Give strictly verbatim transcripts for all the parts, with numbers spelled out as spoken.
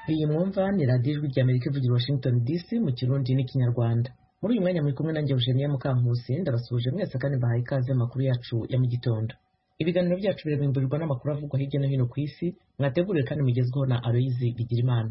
Iyi mwumva ni radiyo ijwi ry'Amerika ivugira Washington D C mu Kirundi n'Ikinyarwanda. Muri uyu mwanya muri kumwe nanjye Eugenie Mukankusi, ndabasuhuje mwese kandi mbahaye ikaze makuru yacu ya mu gitondo. Ibiganiro byacu birabimburirwa n'amakuru avugwa hirya no hino ku isi, mwateguriwe kandi mugezweho na Aloyizi Bigirimana.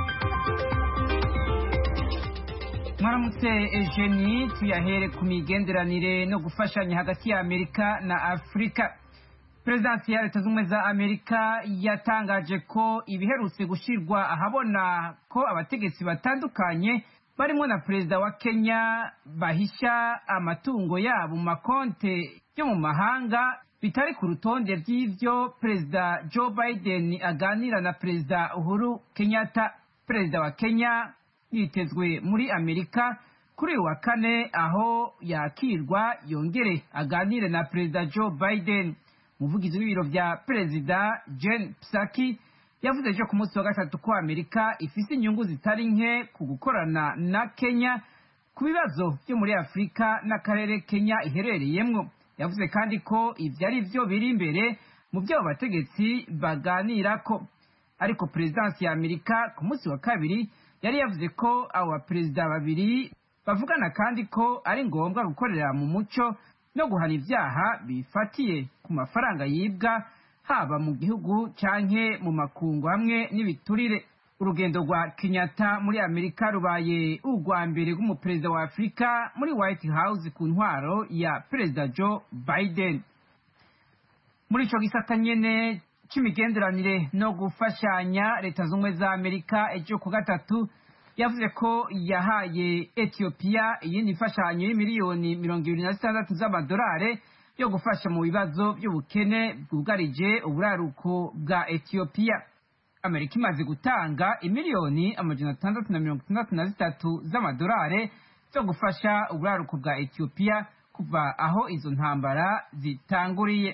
Mwaramutse Eugenie, tuyahere ku migenderanire no gufashanya hagati ya Amerika na Afrika. Presidenti ya Leta Zunze za Amerika yatangaje ko ibiherutse gushirwa ahabona ko abategetsi batandukanye barimo na Perezida wa Kenya bahisha amatungo yabo mu makonte yo mu mahanga bitari ku rutonde by'ivyo Perezida Joe Biden aganira na Perezida Uhuru Kenyatta. Perezida wa Kenya yitezwe muri Amerika kuri uyu wa kane aho yakirwa yongere aganire na Perezida Joe Biden. Umuvugizi w'ibiro vya Perezida Jen Psaki yavuze ejo ku munsi wa gatatu ko Amerika ifise inyungu zitari nke ku gukorana na Kenya ku bibazo byo muri Afrika n'akarere Kenya iherereyemwo. Yavuze kandi ko ivyo ari vyo biri imbere mu byo abategetsi baganirako. Ariko Presidenti ya Amerika ku munsi wa kabiri yari yavuze ko abo baperezida babiri bavugana kandi ko ari ngombwa gukorera mu muco no guhana ivyaha bifatiye ku mafaranga yibwa haba mu gihugu canke mu makungu hamwe n'ibiturire. Urugendo rwa Kenyatta muri Amerika rubaye urwa mbere rw'umuperezida wa Afrika muri White House ku ntwaro ya Perezida Joe Biden. Muri ico gisata nyene c'imigenderanire no gufashanya, Leta Zunze za Amerika ejo ku gatatu yavuze ko yahaye Ethiopia iyindi mfashanyo y'imiliyoni mirongo ibiri na zitandatu z'amadolari yo gufasha mu bibazo by'ubukene bwugarije uburaruko bwa Ethiopia. Amerika imaze gutanga imiliyoni amajana atandatu na mirongo itandatu na zitatu z'amadolari zo gufasha uburaruko bwa Ethiopia kuva aho izo ntambara zitanguriye.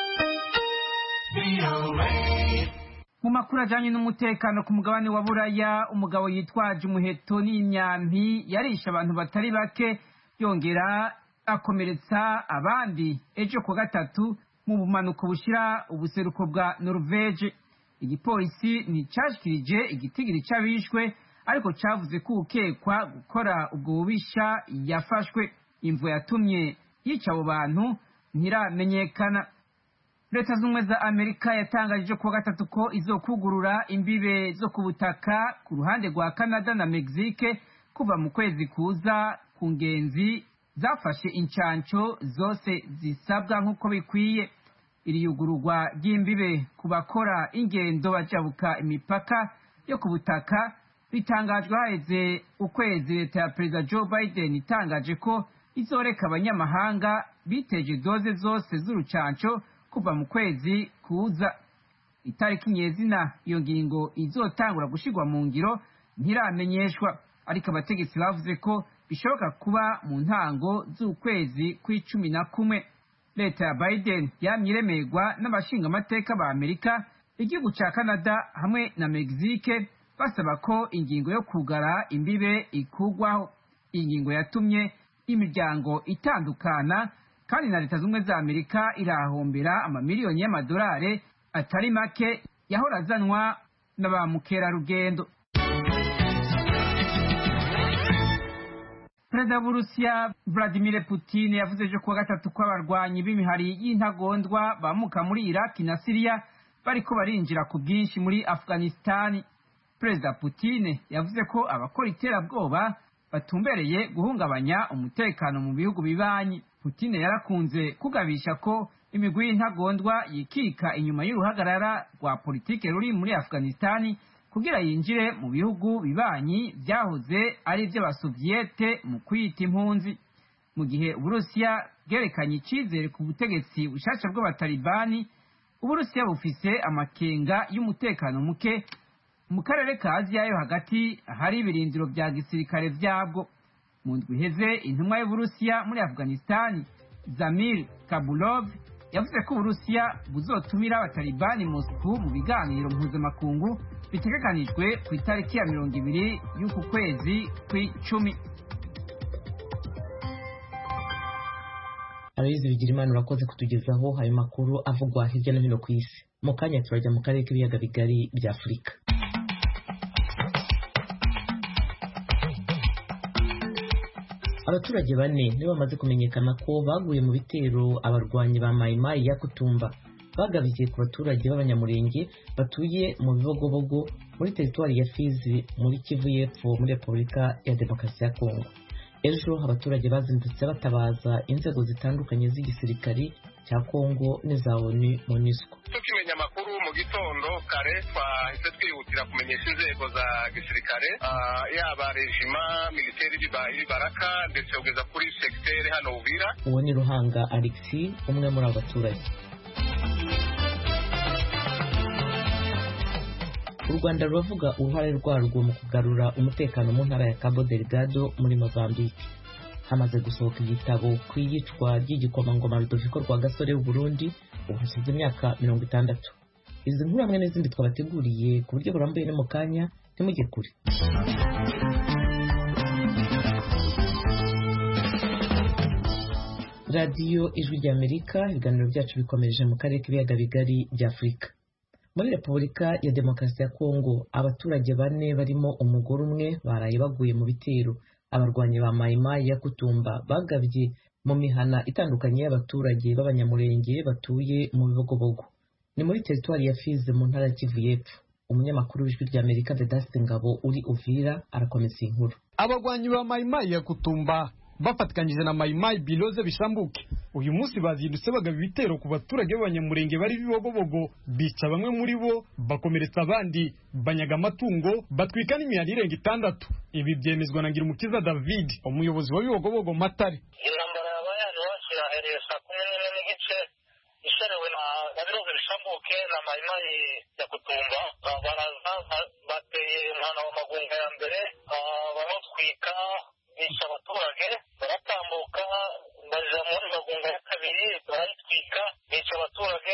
Mu makuru ajanye n'umutekano ku mugabane wa Buraya, umugabo yitwaje umuheto n'imyampi yarisha abantu batari bake yongera akomeretsa abandi ejo ku gatatu mu bumanuko bushira ubuseruko bwa Norvege. Igipolisi nticashikirije igitigiri c'abishwe ariko cavuze ko ukekwa gukora ubwo bubisha yafashwe. Imvo yatumye yica abo bantu ntiramenyekana. Leta Zunze za Amerika yatangaje ku gatatu ko izokugurura imbibe zo ku butaka ku ruhande rwa Canada na Mexique kuva mu kwezi kuza ku ngenzi zafashe incanco zose zisabwa nk'uko bikwiye. Iri yugururwa ry'imbibe ku bakora ingendo bajabuka imipaka yo ku butaka bitangajwe haheze ukwezi. Leta ya Perezida Joe Biden itangaje ko izoreka abanyamahanga biteje doze zose z'urucanco kuva mu kwezi kuza. Itariki nyezina iyo ngingo izotangura gushirwa mu ngiro ntiramenyeshwa, ariko abategetsi bavuze ko bishoboka kuba mu ntango z'ukwezi kw'icumi na kumwe. Leta ya Biden yamyiremerwa n'abashinga amateka ba Amerika, igihugu ca Canada hamwe na Mexique basaba ko ingingo yo kugara imbibe ikugwaho. Ingingo yatumye imiryango itandukana kandi na Leta Zunze za Amerika irahombera amamiliyoni y'amadolari atari make yahora azanwa na ba mukerarugendo. Perezida w'Uburusiya Vladimir Putin yavuze ejo kuwa gatatu ko abarwanyi b'imihari y'intagondwa bamuka muri Iraq na Syria bariko barinjira ku bwinshi muri Afghanistan. Perezida Putin yavuze ko abakora iterabwoba batumbereye guhungabanya umutekano mu bihugu bibanyi. Putin yarakunze kugabisha ko imigwi y'intagondwa yikika inyuma y'uruhagarara rwa politike ruri muri Afghanistan kugira yinjire mu bihugu bibanyi vyahoze ari vy'abasoviete mu kwita impunzi. Mu gihe Uburusiya bwerekanye icizere ku butegetsi bushasha bw'abatalibani, Uburusiya bufise amakenga y'umutekano muke mu karere ka Aziya yo hagati hari ibirindiro vya gisirikare vyabwo. Mu ndwi iheze intumwa y'Uburusiya muri Afghanistan Zamir Kabulov yavuze ko Uburusiya buzotumira abatalibani Moscow mu biganiro mpuzamakungu bitegekanijwe ku itariki ya mirongo ibiri y'uku kwezi kw'icumi. Aloyizi Bigirimana urakoze kutugezaho ayo makuru avugwa hirya no hino ku isi. Mu kanya turajya mu karere k'ibiyaga bigari bya Afurika. abaturage bane nibo bamaze kumenyekana ko baguye mu bitero abarwanyi ba Mai Mai ya Kutumba bagabiye ku baturage b'abanyamurenge batuye mu bibogobogo muri teritwari ya Fizi muri Kivu y'Epfo muri Repubulika ya Demokarasi ya Kongo. Ejo abaturage bazindutse batabaza inzego zitandukanye z'igisirikari cya Kongo n'iza ONU MONUSCO. Tukimenya amakuru mu gitondo kare twahise twihutira kumenyesha inzego za gisirikare yaba regima militaire y'Ibayi Baraka ndetse kugeza kuri secteur hano Uvira. Uwo ni Ruhanga Alexis, umwe muri abaturage. U Rwanda ruravuga uruhare rwarwo mu kugarura umutekano mu ntara ya Cabo Delgado muri Mozambique. Hamaze gusohoka igitabo ku iyicwa ry'igikomangoma Rudoviko Rwagasore w'u Burundi uhashize imyaka mirongo itandatu. Izi nkuru hamwe n'izindi twabateguriye ku buryo burambuye no mu kanya ntimujye kure. Radiyo Ijwi ry'Amerika, ibiganiro byacu bikomeje mu karere k'ibiyaga bigari bya Afurika. Muri Repubulika ya Demokarasi ya Kongo, abaturage bane barimo umugore umwe baraye baguye mu bitero abarwanyi ba Mai Mai ya Kutumba bagabye mu mihana itandukanye y'abaturage b'abanyamurenge batuye mu bibogobogo. Ni muri teritwari ya Fizi mu ntara ya Kivu y'Epfo. Umunyamakuru w'Ijwi ry'Amerika Vedaste Ngabo uri Uvira arakomeza inkuru. Abarwanyi ba Mai Mai ya Kutumba bafatikanyije na Mai Mai Biloze Bishambuke uyu munsi bazindutse bagaba ibitero ku baturage b'abanyamurenge bari bibogobogo, bica bamwe muri bo, bakomeretsa abandi, banyaga amatungo, batwika n'imihana irenga itandatu. Ibi byemezwa na Ngirumukiza David, umuyobozi wa bibogobogo Matare. Intambara yabaye hano hose yahereye saa kumi n'imwe n'igice isherewe na Biloze Bishambuke na Mai Mai ya Kutumba. Baraza bateye umwana w'amagunga ya mbere, baratwika bica abaturage, baratambuka baja muri magunga ya kabiri barayitwika, bica abaturage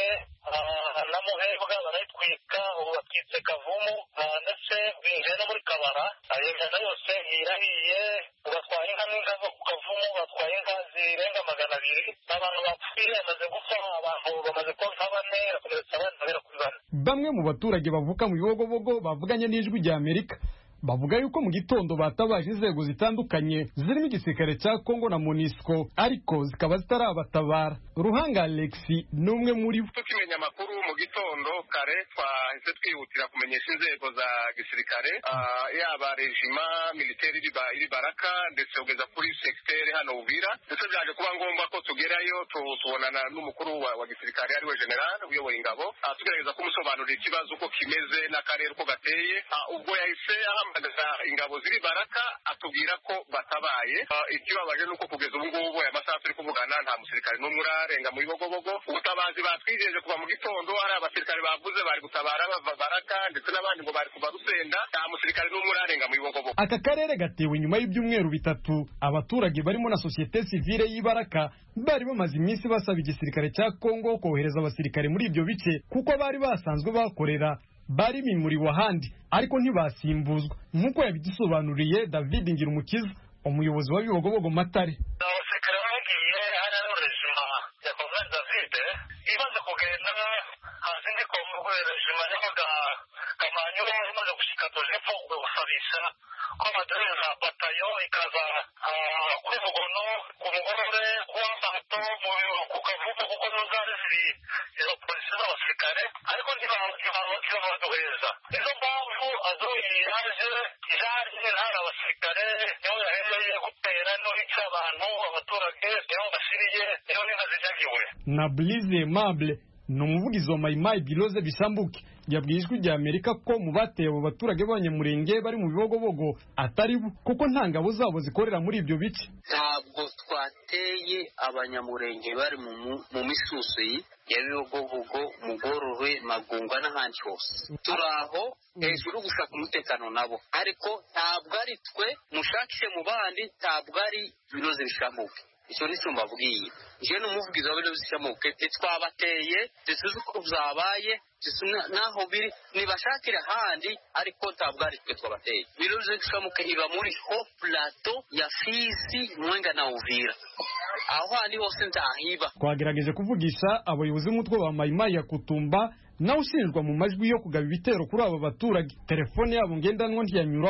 na Muhebwa barayitwika, ubu batwitse Kavumu ndetse binjiye no muri Kabara. Ayo mihana yose irahiye, batwaye inka n'inka zo ku Kavumu, batwaye inka zirenga magana abiri, abantu bapfuye bamaze gupfa, abantu bamaze konka bane, bakomeretsa abandi bagera kuri bane. Bamwe mu baturage bavuka mu bibogobogo bavuganye n'Ijwi ry'Amerika bavuga yuko mu gitondo batabaje inzego zitandukanye zirimo igisirikare cya Kongo na MONUSCO ariko zikaba zitarabatabara. Ruhanga Alexis ni umwe muri bo. Tukimenya amakuru mu gitondo kare twahise twihutira kumenyesha inzego za gisirikare yaba regima militaire y'Ibayi Baraka ndetse kugeza kuri secteur hano Uvira. Ndetse byaje kuba ngombwa ko tugerayo tubonana n'umukuru wa, wa gisirikare ari we general uyoboye ingabo, tugerageza kumusobanurira ikibazo uko kimeze n'akarere uko gateye. Ubwo yahise ingabo ziri Baraka atubwira ko batabaye. Ikibabaje nuko kugeza ubu ngubu aya masaha turi kuvugana nta musirikare n'umwe urarenga mu bibogobogo. Ubutabazi batwijeje kuva mu gitondo hari abasirikare bavuze bari gutabara bava Baraka ndetse n'abandi ngo bari kuva Rusenda, nta musirikare n'umwe urarenga mu bibogobogo. Aka karere gatewe nyuma y'ibyumweru bitatu abaturage barimo na societe civile y'Ibaraka bari bamaze iminsi basaba igisirikare cya Kongo kohereza abasirikare muri ibyo bice kuko bari basanzwe bakorera bari mimuriwe ahandi ariko ntibasimbuzwa nk'uko yabidusobanuriye David Ngirumukiza, umuyobozi wa bibogobogo Matare. Abasirikare bagiye hari n'urejima ya Colonel David imaze kugenda hasi ndi ko mu rejima y'abaga Kamanyu imaze gushika Tojepo gusabisha ko badereza batayo ikaza kuri Mugono ku Mugorore kuwa Sato ku Kavumu kuko n'uzari ziri izo polisi z'abasirikare ariko ntibabaduheza. Izo mpamvu azoyi yaje ijari ntara abasirikare niho yahereye gutera no hica abantu abaturage niho bashiriye niho n'inka zinyagiwe. Na Blize Mable ni umuvugizi wa Mai Mai Biloze Bishambuke yabwiye Ijwi ry'Amerika ko mu bateye abo baturage b'abanyamurenge bari mu bibogobogo atari bo kuko nta ngabo zabo zikorera muri ibyo bice. Ntabwo twateye abanyamurenge bari mu misusi ya bibogobogo, Mugororwe, Magunga n'ahandi hose. Turaho hejuru gushaka umutekano nabo ariko ntabwo ari twe mushakishe mu bandi, ntabwo ari Biloze Bishambuke. Icyo ni cyo mbabwiye. Je n'umuvugizi wa Biloze Bishambuke twabateye tuzi ko byabaye naho biri nibashakira handi ariko ntabwo ari twe twabateye. Biloze Bishambuke iba muri ho plateau ya Fizi, Mwenga na Uvira. Aho handi hose ntahiba. Twagerageje kuvugisha abayobozi b'umutwe wa Mai Mai ya Kutumba nawe ushinjwa mu majwi yo kugaba ibitero kuri aba baturage. Telefone yabo ngendanwa ntiyanyuramo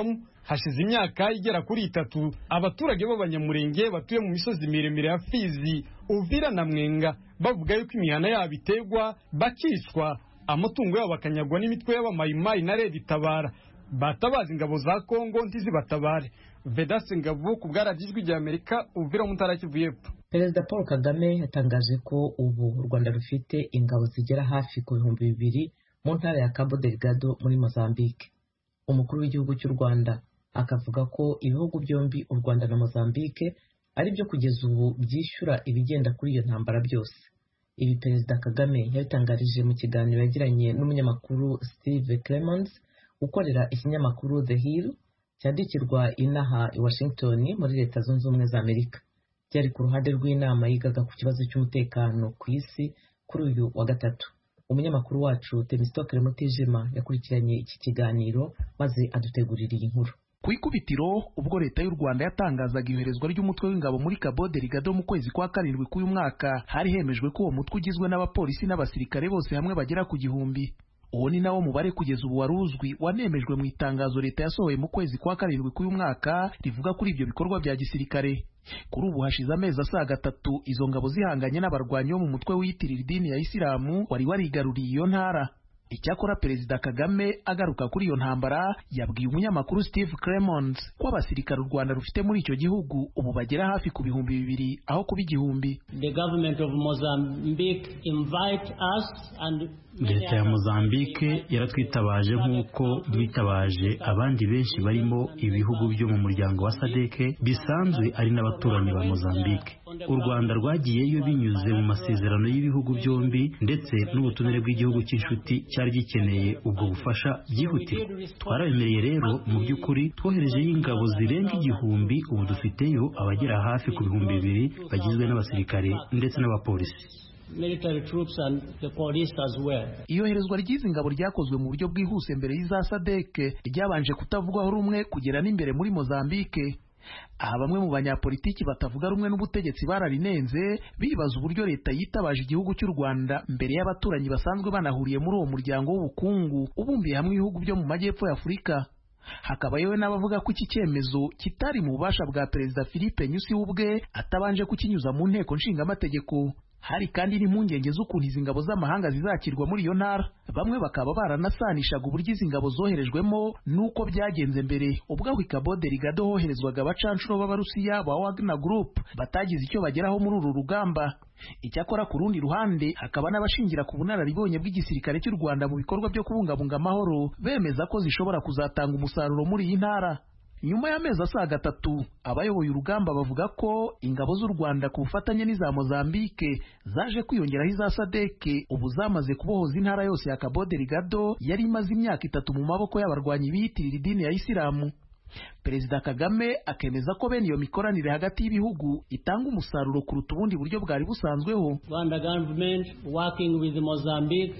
hashize imyaka igera kuri itatu abaturage b'abanyamurenge batuye mu misozi miremire ya Fizi, Uvira na Mwenga bavuga yuko imihana yabo itegwa bakicwa, amatungo yabo bakanyagwa n'imitwe y'abamayimayi na Red Tabara batabaza ingabo za Kongo ntizibatabare. Vedaste Ngabo ku bwaragijwe rya Amerika, Uvira mu ntara Kivu y'Epfo. Perezida Paul Kagame yatangaje ko ubu u Rwanda rufite ingabo zigera hafi ku bihumbi bibiri mu ntara ya Cabo Delgado muri Mozambique. Umukuru w'igihugu cy'u Rwanda akavuga ko ibihugu byombi u Rwanda na Mozambique ari byo kugeza ubu byishyura ibigenda kuri iyo ntambara byose. Ibi Perezida Kagame yabitangarije mu kiganiro yagiranye n'umunyamakuru Steve Clemons ukorera ikinyamakuru The Hill cyandikirwa inaha i Washington muri Leta Zunze Ubumwe za Amerika. Byari ku ruhande rw'inama yigaga ku kibazo cy'umutekano ku isi kuri uyu wa gatatu. Umunyamakuru wacu Temistokere Mutijima yakurikiranye iki kiganiro maze adutegurira iyi nkuru. Ku ikubitiro ubwo leta y'u Rwanda yatangazaga iyoherezwa ry'umutwe w'ingabo muri Cabo Delgado mu kwezi kwa karindwi k'uyu mwaka, hari hemejwe ko uwo mutwe ugizwe n'abapolisi n'abasirikare bose hamwe bagera ku gihumbi. Uwo ni nawo mubare kugeza ubu waruzwi wanemejwe mu itangazo leta yasohoye mu kwezi kwa karindwi k'uyu mwaka rivuga kuri ibyo bikorwa bya gisirikare. Kuri ubu hashize amezi asaga atatu izo ngabo zihanganye n'abarwanyi bo mu mutwe wiyitirira idini ya Isilamu wari warigaruriye iyo ntara. Icyakora Perezida Kagame agaruka kuri iyo ntambara yabwiye umunyamakuru Steve Clemons ko abasirikare u Rwanda rufite muri icyo gihugu ubu bagera hafi ku bihumbi bibiri aho kuba igihumbi. The government of Mozambique invite us and Leta ya Mozambique yaratwitabaje nk'uko bitabaje abandi benshi barimo ibihugu byo mu muryango wa Sadeke bisanzwe ari n'abaturanyi ba Mozambique. U Rwanda rwagiyeyo binyuze mu masezerano y'ibihugu byombi ndetse n'ubutumire bw'igihugu cy'inshuti cyari gikeneye ubwo bufasha byihutirwa. Twarabemereye rero mu by'ukuri twoherejeyo ingabo zirenga igihumbi, ubu dufiteyo abagera hafi ku bihumbi bibiri bagizwe n'abasirikare ndetse n'abapolisi. Military troops and the police as well. Iyoherezwa ry'izi ngabo ryakozwe mu buryo bwihuse mbere y'iza Sadeke ryabanje kutavugwaho rumwe kugera n'imbere muri Mozambique. Aha bamwe mu banyapolitiki batavuga rumwe n'ubutegetsi bararinenze bibaza uburyo leta yitabaje igihugu cy'u Rwanda mbere y'abaturanyi basanzwe banahuriye muri uwo muryango w'ubukungu ubumbiye hamwe ibihugu byo mu majyepfo ya Afurika. Hakaba yewe n'abavuga ko iki cyemezo kitari mu bubasha bwa Perezida Philippe Nyusi ubwe atabanje kukinyuza mu nteko nshingamategeko. Hari kandi n'impungenge z'ukuntu izi ngabo z'amahanga zizakirwa muri iyo ntara. Bamwe bakaba baranasanishaga uburyo izi ngabo zoherejwemo nuko byagenze mbere ubwo aho Cabo Delgado hoherezwaga abacanshuro b'Abarusiya ba Wagner Group batagize icyo bageraho muri uru rugamba. Icyakora ku rundi ruhande hakaba n'abashingira ku bunararibonye bw'igisirikare cy'u Rwanda mu bikorwa byo kubungabunga amahoro bemeza ko zishobora kuzatanga umusaruro muri iyi ntara. Nyuma y'amezi asaga atatu abayoboye urugamba bavuga ko ingabo z'u Rwanda ku bufatanye n'iza Mozambique zaje kwiyongeraho iza Sadeke ubu zamaze kubohoza intara yose ya Cabo Delgado yari imaze imyaka itatu mu maboko y'abarwanyi biyitirira idini ya Isilamu. Perezida Kagame akemeza ko bene iyo mikoranire hagati y'ibihugu itanga umusaruro kuruta ubundi buryo bwari busanzweho. Rwanda government working with Mozambique.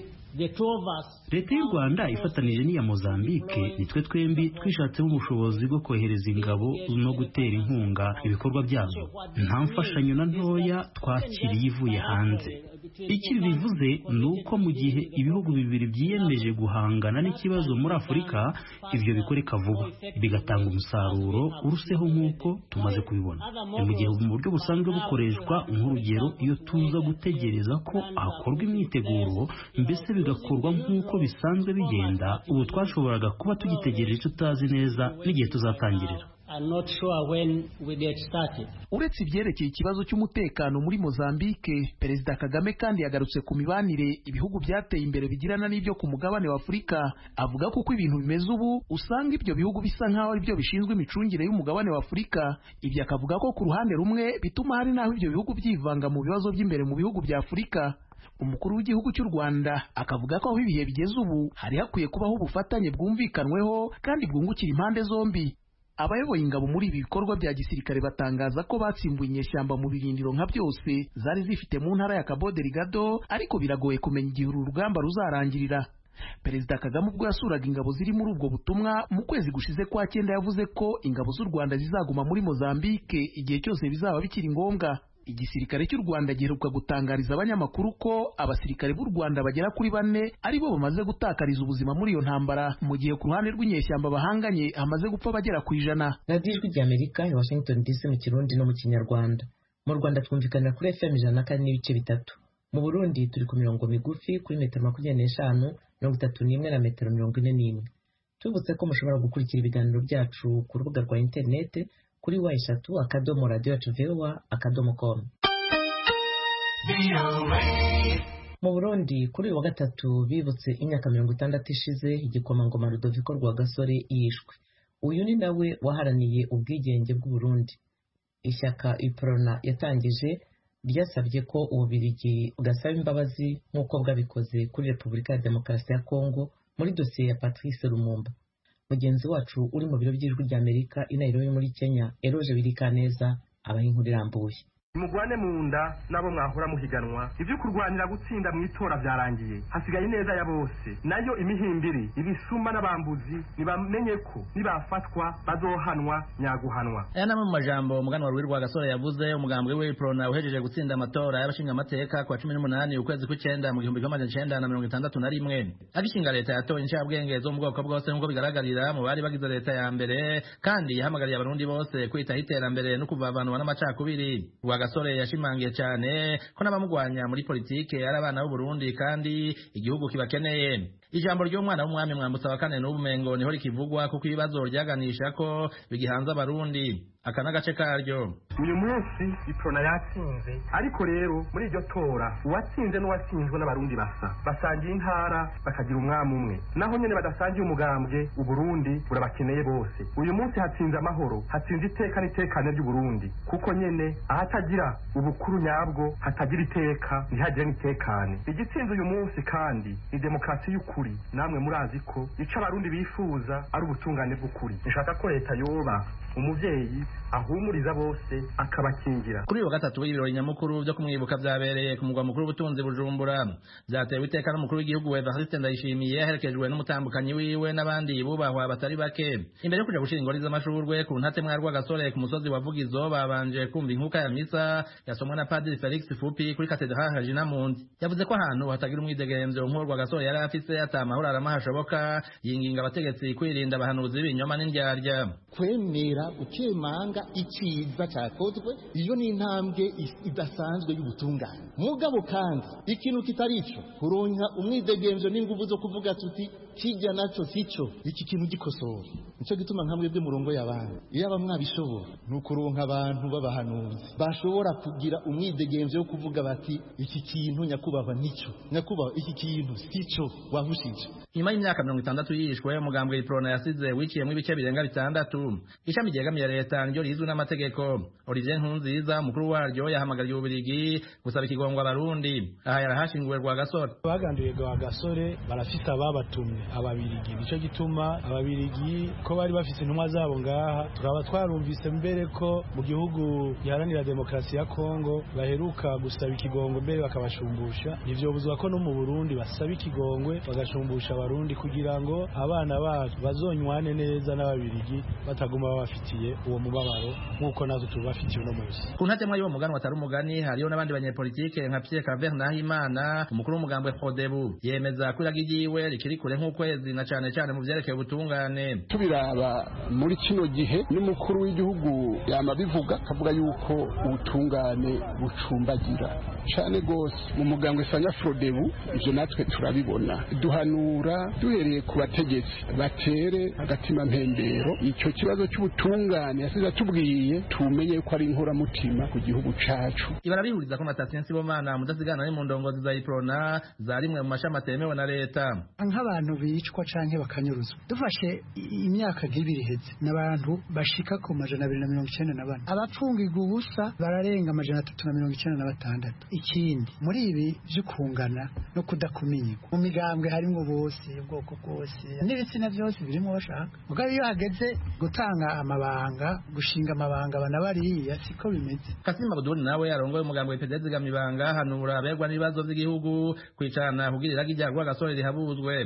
Leta y'u Rwanda ifatanije n'iya Mozambique nitwe twembi twishatsemo ubushobozi bwo kohereza ingabo no gutera inkunga ibikorwa byazo. Nta mfashanyo na ntoya twakiriye ivuye hanze. Iki bivuze ni uko mu gihe ibihugu bibiri byiyemeje guhangana n'ikibazo muri Afurika, ibyo bikoreka vuba bigatanga umusaruro uruseho nk'uko tumaze kubibona. Mu gihe mu buryo busanzwe bukoreshwa nk'urugero iyo tuza gutegereza ko hakorwa imyiteguro mbese bigakorwa nk'uko bisanzwe bigenda, ubu twashoboraga kuba tugitegereje tutazi neza n'igihe tuzatangirira. Uretse ibyerekeye ikibazo cy'umutekano muri Mozambique, Perezida Kagame kandi yagarutse ku mibanire ibihugu byateye imbere bigirana n'ibyo ku mugabane wa Afurika. Avuga ko uko ibintu bimeze ubu usanga ibyo bihugu bisa nk'aho ari byo bishinzwe imicungire y'umugabane wa Afurika. Ibyo akavuga ko ku ruhande rumwe bituma hari n'aho ibyo bihugu byivanga mu bibazo by'imbere mu bihugu bya Afurika. Umukuru w'igihugu cy'u Rwanda akavuga ko aho ibihe bigeze ubu hari hakwiye kubaho ubufatanye bwumvikanweho kandi bwungukira impande zombi. Abayoboye ingabo muri ibi bikorwa bya gisirikare batangaza ko batsimbuye inyeshyamba mu birindiro nka byose zari zifite mu ntara ya Cabo Delgado, ariko biragoye kumenya igihe uru rugamba ruzarangirira. Perezida Kagame ubwo yasuraga ingabo ziri muri ubwo butumwa mu kwezi gushize kwa cyenda yavuze ko ingabo z'u Rwanda zizaguma muri Mozambique igihe cyose bizaba bikiri ngombwa. igisirikare cy'u Rwanda giheruka gutangariza abanyamakuru ko abasirikare b'u Rwanda bagera kuri bane ari bo bamaze gutakariza ubuzima muri iyo ntambara, mu gihe ku ruhande rw'inyeshyamba bahanganye hamaze gupfa bagera ku ijana. radiyo ijwi ry'Amerika i Washington D C mu Kirundi no mu Kinyarwanda. Mu Rwanda twumvikanira kuri F M ijana na kane n'ibice bitatu. Mu Burundi turi ku mirongo migufi kuri metero makumyabiri n'eshanu mirongo itatu n'imwe na metero mirongo ine n'imwe. Tubutse ko mushobora gukurikira ibiganiro byacu ku rubuga rwa interinete kuri wa eshatu akadomo radiyo yacu voa akadomo com. Mu Burundi kuri uyu wa gatatu bibutse imyaka mirongo itandatu ishize igikomangoma Rudoviko Rwagasore yishwe. Uyu ni nawe waharaniye ubwigenge bw'u Burundi. Ishyaka Iprona yatangije ryasabye ko Ububiligi bwasaba imbabazi nk'uko bwabikoze kuri Repubulika ya Demokarasi ya Kongo muri dosiye ya Patrice Lumumba. Mugenzi wacu uri mu biro by'ijwi ry'Amerika i Nairobi muri Kenya, Eroje Birikaneza, abaha inkuru irambuye. Mugwane mu nda nabo mwahora muhiganwa, ivyo kurwanira gutsinda mu itora byarangiye, hasigaye neza ya bose. Nayo imihimbiri ibisuma n'abambuzi nibamenye ko nibafatwa bazohanwa nyaguhanwa. Aya namwe mu majambo umuganwa Rwirwa Rwagasore yavuze umugambwe we Iprona uhejeje gutsinda amatora y'abashinga amateka kwa cumi n'umunani ukwezi kw'icenda mu gihumbi kimwe n'icenda na mirongo itandatu na rimwe. Agishinga leta yatoye incabwenge zo mu bwoko bwose nk'uko bigaragarira mu bari bagize leta ya mbere, kandi yahamagariye abarundi bose kwitaho iterambere no kuvavanwa n'amacakubiri. Gasore yashimangiye cyane ko n'abamugwanya muri politike ari abana b'u Burundi kandi igihugu kibakeneye. Ijambo ry'umwana w'umwami Mwambutsa wa kane n'ubumengo niho rikivugwa kuko ibibazo ryaganisha ko bigihanze abarundi. Aka n'agace karyo. Uyu munsi Iprona yatsinze, ariko rero muri iryo tora uwatsinze n'uwatsinzwe n'abarundi basa basangiye intara bakagira umwami umwe, naho nyene badasangiye umugambwe u Burundi burabakeneye bose. Uyu munsi hatsinze amahoro, hatsinze iteka n'itekane ry'u Burundi, kuko nyene ahatagira ubukuru nyabwo hatagira iteka ntihagire n'itekane. Igitsinze uyu munsi kandi ni demokarasi y'ukuri, namwe murazi ko ico abarundi bifuza ari ubutungane bw'ukuri. Nshaka ko leta yoba umuvyeyi ahumuriza bose akabakingira. Kuri uyu wa gatatu w'ibirori nyamukuru byo kumwibuka byabereye ku mugwa mukuru w'ubutunzi Bujumbura, byatewe iteka n'umukuru w'igihugu Evariste Ndayishimiye aherekejwe n'umutambukanyi wiwe n'abandi bubahwa batari bake. Imbere yo kuja gushira ingori z'amashurwe ku ntate mwa Rwagasore ku musozi wa Vugizo, babanje kumva inkuka ya misa yasomwe na Padiri Felix Fupi kuri Katedrale Regina Mundi. Yavuze ko ahantu hatagira umwidegemvyo nk'uwo Rwagasore yari afise atamahoro aramahashoboka, yinginga abategetsi kwirinda abahanuzi b'ibinyoma n'indyarya. Kwemera ukemanga iciza cyakozwe, iyo ni intambwe idasanzwe y'ubutungane. Mugabo kandi ikintu kitari ico kuronka umwidegemvyo n'inguvu zo kuvuga tuti kijya naco sico, iki kintu gikosora. Nico gituma nkamwe bwe murongo y'abantu iyo aba mwabishobora nukuronka abantu b'abahanuzi bashobora kugira umwidegemvyo wo kuvuga bati iki kintu nyakubahwa nico, nyakubahwa iki kintu sico wahushije. Nyuma y'imyaka mirongo itandatu yishwe umugambwe Iprona yasize wiciyemo ibice birenga bitandatu. Ishami ryegamiye leta niryo rizwi n'amategeko. Olivier Nkurunziza umukuru waryo yahamagariye Ububiligi gusaba ikigongwa abarundi. Aha yarahashinguwe Rwagasore. Baganduye Rwagasore barafite ababatumye ababiligi, nico gituma ababiligi ko bari bafite intumwa zabo ngaha, tukaba twarumvise mbere ko mu gihugu giharanira demokarasi ya Kongo baheruka gusaba ikigongwe mbere bakabashumbusha. Nivyo buzwa ko no mu Burundi basaba ikigongwe bagashumbusha abarundi kugira ngo abana bacu bazonywane neza n'ababiligi bataguma babafitiye uwo mubabaro nk'uko natwe tubafitiye uno munsi. Ku ntatemwa y'uwo muganwa atari umugani hariyo n'abandi banyepolitike nka Pierre Claver Nahimana umukuru w'umugambwe Prodebu, yemeza ko iragi ryiwe rikiri kure nk'ukwezi na cane cane mu vyerekeye ubutungane. Tubiraba muri kino gihe n'umukuru w'igihugu yama bivuga akavuga yuko ubutungane bucumbagira cane gose mu mugambwe Sanya Prodebu. Ivyo natwe turabibona, duhanura duhereye ku bategetsi batere agatima mpembero icyo kibazo cy'ubutungane yasize atubwiye tumenye ko ari inkoramutima ku gihugu cacu. Ibara bihuriza ko Mathieu Sibomana mudasigana mu ndongozi za Iprona zarimwe mu mashami atemewe na leta. Nk'abantu bicwa canke bakanyuruzwa, dufashe imyaka ibiri heze n'abantu bashika ku majana abiri na mirongo icenda na bane, abapfungirwa ubusa bararenga amajana atatu na mirongo icenda na batandatu. Ikindi muri ibi vy'ukungana no kudakumirwa mu migambwe harimwo bose ubwoko bwose n'ibitsina byose birimo bashaka. Mugabo iyo hageze gutanga amabanga gushinga amabanga bana bariya siko bimeze. Kassim Abdul nawe yarongoye umugambwe P D zigamibanga hanura aberwa n'ibibazo by'igihugu kwicarana kugira iragi rya Rwagasore rihabuzwe. Uko niko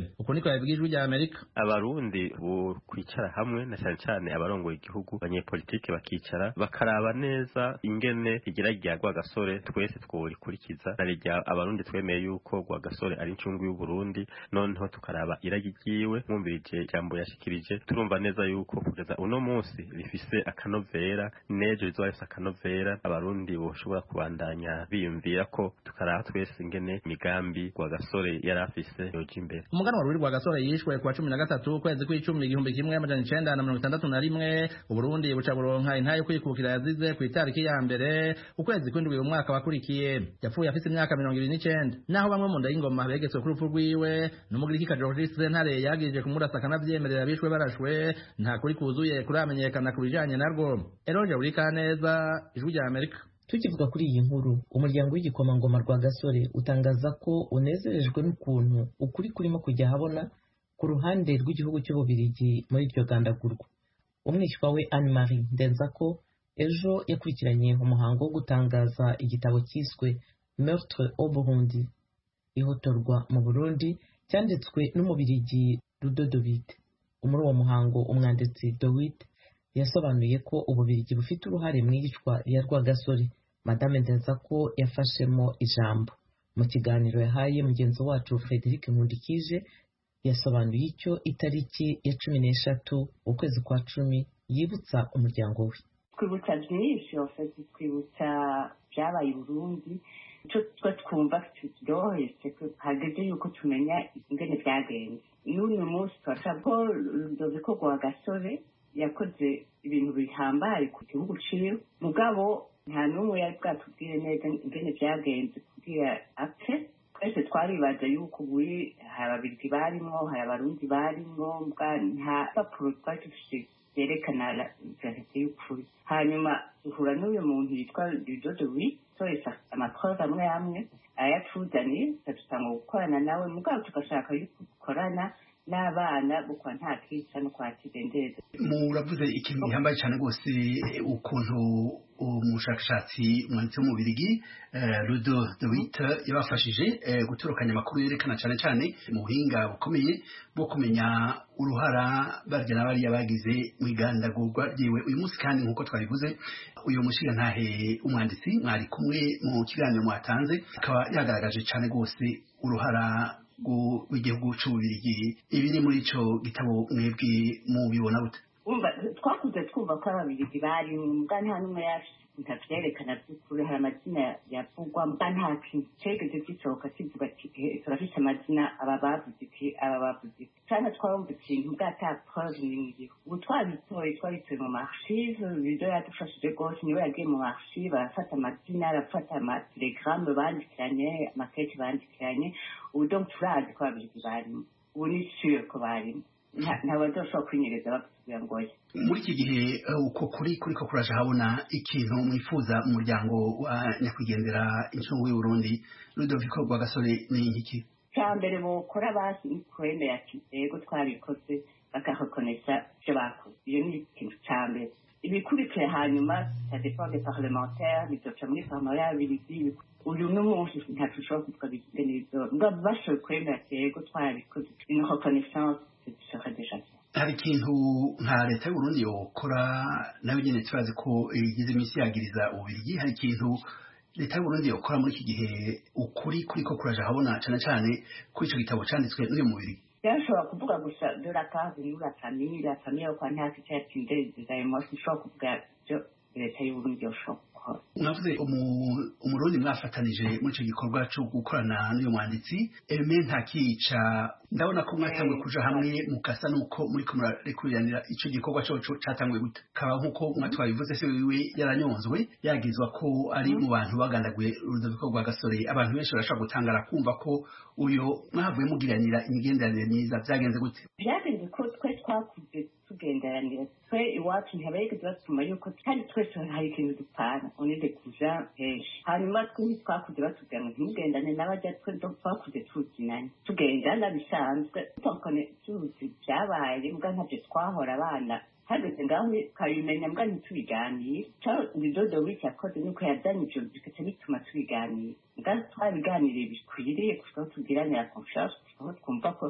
Oscar bw'ijwi rya Amerika. Abarundi bo kwicara hamwe na cyane cyane abarongoye igihugu abanyepolitike bakicara bakaraba neza ingene igira rya Rwagasore twese twurikurikiza narijya abarundi twemeye yuko Rwagasore ari incungu y'u Burundi noneho tukaraba iragigiwe mwumvirije jambo yashikirije turumva neza yuko kugeza uno munsi rifise akanovera nejo rizwahise akanovera abarundi boshobora kubandanya biyumvira ko tukaraba twese ingene migambi Rwagasore yari afise yoje imbere. Umuganwa ruri Rwagasore yishwe kwa cumi na gatatu ukwezi kw'icumi igihumbi kimwe amajana icenda na mirongo itandatu na rimwe Uburundi buca buronka intayo kwikukira yazize ku itariki ya mbere ukwezi kw'indwi uyu mwaka wakurikiye. Yapfuye afise imyaka mirongo ibiri n'icenda naho bamwe mu nda y'ingoma begetswe kuri urupfu rwiwe n'umugiriki Georges Sentare yagirije kumurasa akanavyemerera bishwe barashwe nta kuri kuzuye kuramenyekana ku bijanye narwo. Eroge Burikaneza, Ijwi rya Amerika. Tukivuga kuri iyi nkuru umuryango w'igikomangoma Rwagasore utangaza ko unezerejwe n'ukuntu ukuri kurimo kujya habona ku ruhande rw'igihugu cy'Ububirigi muri iryo gandagurwa. Umwishywa we Anne Marie Ndenzako ejo yakurikiranye umuhango wo gutangaza igitabo cyiswe Meurtre au Burundi, ihotorwa mu Burundi, cyanditswe n'umubirigi Ludovic. Muri uwo muhango umwanditsi Dowit yasobanuye ko Ububirigi bufite uruhare mu iyicwa rya Rwagasore. Madame Ndenzako yafashemo ijambo mu kiganiro yahaye mugenzi wacu Frederic Nkundikije. Yasobanuye icyo itariki ya cumi n'eshatu ukwezi kwa cumi yibutsa umuryango we. Twibutsa byinshi ofisi twibutsa byabaye i Burundi icyo twa twumva kiryoheye hageze yuko tumenya ingene byagenze. N'uyu munsi turashaka ko Ludovico Rwagasore yakoze ibintu bihambaye ku gihugu ciwe mugabo nta n'umwe yari bwatubwire neza ingene byagenze kugira apfe. Twese twaribaza yuko buri hari ababirigi barimo hari abarundi barimo nta papuro twari dufite byerekana verite y'ukuri. Hanyuma duhura n'uyu muntu yitwa Ludovic twese amaprove amwe amwe ayatuzaniye dusanga gukorana nawe mugabo tugashaka yuko dukorana n'abana bukwa nta kwica no kwakidendeza. Muravuze ikintu gihambaye cyane rwose ukuntu umushakashatsi umwanditsi w'umubirigi Ludovic yabafashije gutorokanya amakuru yerekana cyane cyane mu buhinga bukomeye bwo kumenya uruhara barya n'abariya bagize mu igandagurwa ryiwe. Uyu munsi kandi nk'uko twabivuze uyu mushigantahe umwanditsi mwari kumwe mu kiganiro mwatanze akaba yagaragaje cyane rwose uruhara w'igihugu cy'Ububirigi. Ibiri muri ico gitabo mwebwe mubibona gute? Umva twakuze twumva ko ababirigi bari mbwa nta n'umwe yavyerekana by'ukuri hari amazina yavugwa mbwa nta kintu cegeze gisohoka kivuga ati turafise amazina aba bavuze iki aba bavuze iki cyane twabumva ikintu mbwa ata preuve n'imwe. Ubu twabitoye twabitoye mu archive bido yadufashije rwose niwe yagiye mu archive arafata amazina arafata amatelegramme bandikiranye amakete bandikiranye. Ubu donc turazi ko ababirigi barimo ubu ni sûr ko barimo ntabazoshobora kwinyereza bakubwira ngo oya. Muri iki gihe uko kuri kuri ko kuraje habona ikintu mwifuza mu muryango wa nyakwigendera incungu y'u Burundi Ludovico Rwagasore ni iki? Cya mbere bokora basi ni kwemera ati yego twabikoze bakarekonesa ibyo bakoze. Iyo ni ikintu cya mbere. Ibikurikiye hanyuma ça dépend des parlementaires bizoca muri parlement y'ababirigi. Uyu n'umunsi ntatushobora kuvuga bigene ibyo ngo bashoboye kwemera ati yego twabikoze. Une reconnaissance serait déjà bien. Hari ikintu nka leta y'u Burundi yokora nawe nyene turazi ko igize imisi yagiriza Ububirigi. Hari ikintu leta y'u Burundi yokora muri iki gihe ukuri kuri ko kuraje habona cyane cyane kuri ico gitabo canditswe n'uyu Mubirigi? Yashobora kuvuga gusa de la part de la famille la famille yo kwa nta kicyatinde zizayemo sinshobora kuvuga byo leta y'u Burundi yoshobora. Mwavuze umurundi mwafatanije muri icyo gikorwa cyo gukorana n'uyu mwanditsi eme ntakica. Ndabona ko mwatanguye kuja hamwe mukasa nuko muri ko murarekuriranira icyo gikorwa cyo cyatanguye gute kaba nkuko mwatwabivuze se wiwe yaranyonzwe yagizwa ko ari mu bantu bagandaguye Ludovico Rwagasore. Abantu benshi barashaka gutangara kumva ko uyo mwavuye mugiranira imigenderanire myiza. Byagenze gute? Byagenze ko twe twakuze tugenderanira twe iwacu ntihabayigeze batuma yuko kandi twese hari ikintu dupana onede kuja henshi. Hanyuma twe twakuze batubwira ngo ntimugendane n'abajya twe twakuze tuzinanye tugendana bisanzwe tukone tuzi byabaye mbwa ntabyo twahora abana hageze ngaho ukabimenya mbwa ntitubiganire. Ludovico w'icyakoze nuko yazanye ibyo bikaca bituma tubiganira mbwa twabiganiriye bikwiriye kuko tugiranira confiance aho twumva ko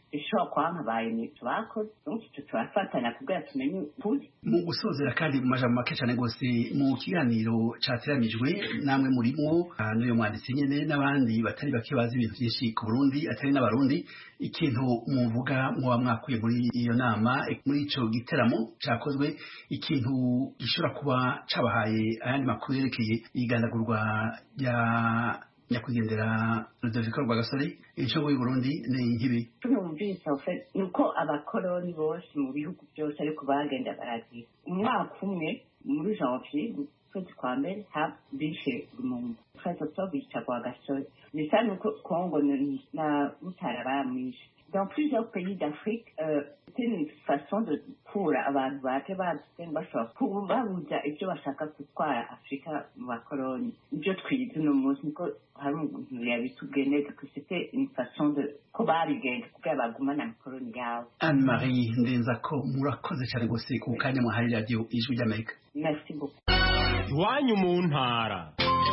ishobora kwampabaye ni twakoze donc turafatanya kugira tumenye ukuri. Mu gusozera kandi mu majambo make cyane gose mu kiganiro cyateranijwe namwe murimo n'uyo mwanditsi nyene n'abandi batari bake bazi ibintu byinshi ku Burundi atari n'abarundi, ikintu muvuga muba mwakuye muri iyo nama muri ico giteramo cyakozwe, ikintu gishobora kuba cabahaye ayandi makuru yerekeye igandagurwa rya nyakwigendera Rudoviko Rwagasore inshogo y'u Burundi ni nkibi. Tumumvise ofe nuko abakoloni bose mu bihugu byose ariko bagenda baragira umwaka umwe muri janvier kwezi kwa mbere bishe umuntu twese tubisha Rwagasore bisa nuko Congo na Butara bamwishe. Dans plusieurs pays d'Afrique, euh, c'est une façon de pour abantu bake badutse bashobora kubabuza ibyo bashaka gutwara Afrika mu bakoloni. Ibyo twize no munsi niko hari umuntu yabitubwiye neza ko c'était une façon de ko babigenza kugira bagumana abakoloni yabo. Anne-Marie Ndenzako, murakoze cyane gose ku kanya muhari radio Ijwi ry'Amerika. Merci beaucoup. Iwanyu mu ntara.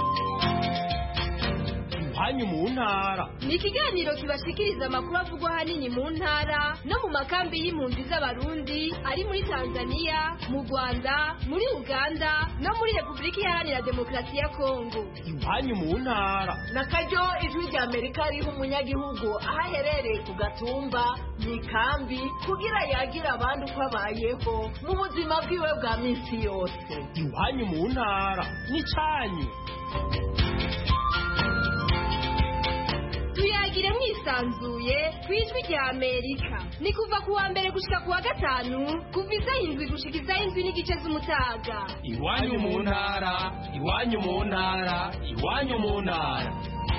Iwanyu mu ntara ni ikiganiro kibashikiriza amakuru avugwa ahanini mu ntara no mu makambi y'impunzi z'abarundi ari muri Tanzania, mu Rwanda, muri Uganda no muri Repubulika Iharanira Demokarasi ya Kongo. Iwanyu mu ntara nakaryo Ijwi ry'Amerika riha umunyagihugu aho aherereye ku gatumba mu ikambi kugira yagira abandi uko abayeho mu buzima bwiwe bwa minsi yose. Iwanyu mu ntara ni canyu. Tuyagire mwisanzuye kwijwi rya Amerika. Ni kuva kuwa mbere gushika kuwa gatanu kuva isaha indwi gushika isaha indwi n'igice z'umutaga. Iwanyu mu ntara, iwanyu mu ntara, iwanyu mu ntara.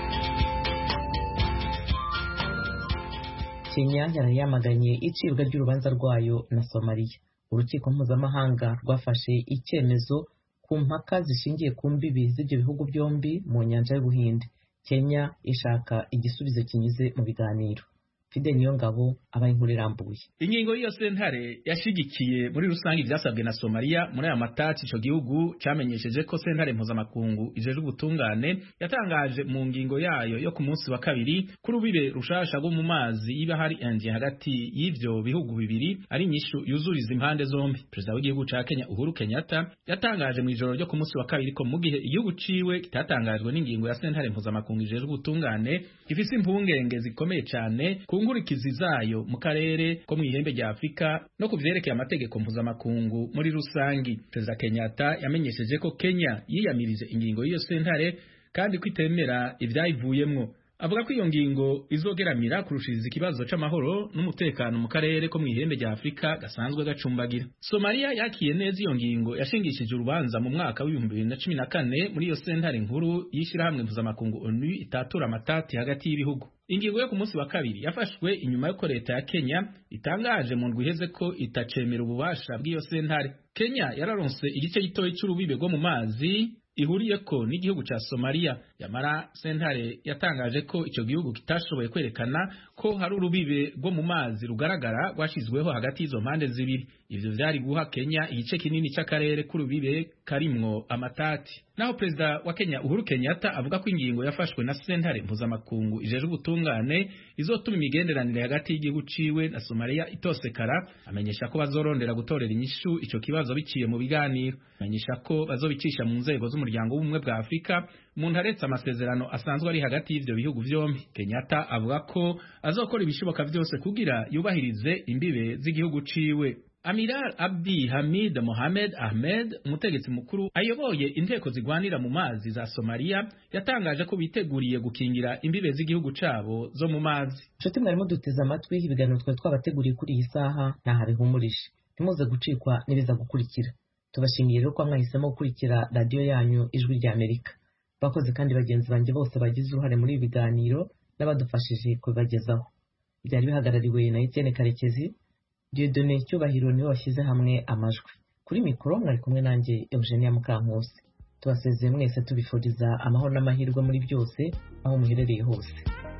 Kenya yarayamaganye icibwa ry'urubanza rwayo na Somalia. Urukiko mpuzamahanga rwafashe icyemezo ku mpaka zishingiye ku mbibi z'ibyo bihugu byombi mu nyanja y'Ubuhinde. Kenya ishaka igisubizo kinyuze mu biganiro. Fide Niyongabo abaye inkuru irambuye. Ingingo y'iyo sentare yashigikiye muri rusange ivyasabwe na Somalia muri aya matati ico gihugu camenyesheje ko sentare mpuzamakungu ijeje ubutungane yatangaje mu ngingo yayo yo ku munsi wa kabiri kuri ubibe rushasha rwo mu mazi iba hari anje hagati y'ivyo bihugu bibiri ari inyishu yuzuriza impande zombi. Perezida w'igihugu ca Kenya Uhuru Kenyatta yatangaje mu ijoro ryo ku munsi wa kabiri ko mu gihe igihugu ciwe kitatangajwe n'ingingo ya sentare mpuzamakungu ijeje ubutungane gifise impungenge zikomeye cane kungurikizi zayo mu karere ko mu ihembe rya Afrika no kuvyerekeye amategeko mpuzamakungu muri rusangi. Perezida Kenyatta yamenyesheje ko Kenya yiyamirije ingingo y'iyo sentare kandi kwitemera ivyayivuyemwo. Avuga ko iyo ngingo izogeramira kurushiriza ikibazo c'amahoro n'umutekano mu karere ko mu ihembe rya Afrika gasanzwe gacumbagira. Somalia yakiye neza iyo ngingo yashingishije urubanza mu mwaka w'ibihumbi bibiri na cumi na kane muri iyo sentare nkuru yishirahamwe mpuzamakungu O N U itatura amatati hagati y'ibihugu. Ingingo yo ku munsi wa kabiri yafashwe inyuma y'uko leta ya Kenya itangaje mu ndwi iheze ko itacemera ububasha bw'iyo sentare. Kenya yararonse igice gitoyi c'urubibe rwo mu mazi ihuriyeko n'igihugu ca Somalia. Yamara sentare yatangaje ko ico gihugu kitashoboye kwerekana ko hari urubibe rwo mu mazi rugaragara rwashizweho hagati y'izo mpande zibiri. Ivyo vyari guha Kenya igice kinini c'akarere k'urubibe karimwo amatati. Naho Perezida wa Kenya Uhuru Kenyatta avuga ko ingingo yafashwe na sentare mpuzamakungu ijeje ubutungane izotuma imigenderanire hagati y'igihugu ciwe na Somalia itosekara. Amenyesha ko bazorondera gutorera inyishu ico kibazo biciye mu biganiro. Amenyesha ko bazobicisha mu nzego z'umuryango w'ubumwe bwa Afrika umuntu aretse amasezerano asanzwe ari hagati y'ivyo bihugu vyombi. Kenyatta avuga ko azokora ibishoboka vyose kugira yubahirize imbibe z'igihugu ciwe. Amiral Abdi Hamid Mohamed Ahmed, umutegetsi mukuru ayoboye inteko zigwanira mu mazi za Somalia, yatangaje ko biteguriye gukingira imbibe z'igihugu cabo zo mu mazi. Nshuti mwarimo duteze amatwi ibiganiro twe twabateguriye kuri iyi saha ntaho bihumurishe. Ntimuze gucikwa n'ibiza gukurikira. Tubashimiye rero ko mwahisemo gukurikira radio yanyu Ijwi rya Amerika. Bakoze kandi bagenzi banjye bose bagize uruhare muri ibi biganiro n'abadufashije kubibagezaho. Byari bihagarariwe na Etienne Karekezi. Dieudonné Cyubahiro niwe washyize hamwe amajwi. Kuri mikoro mwari kumwe nanjye Eugenia Mukankusi. Tubasezeye mwese tubifuriza amahoro n'amahirwe muri byose aho muherereye hose.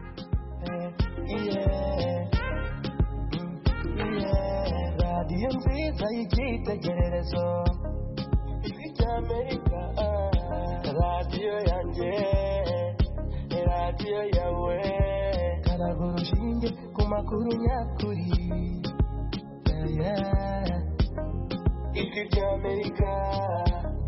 Radio nziza y'ikitegererezo y'Amerika, radio yanjye, radio yawe, karagurushinge makuru nyakuri. Yeah, yeah. Ijwi ry'Amerika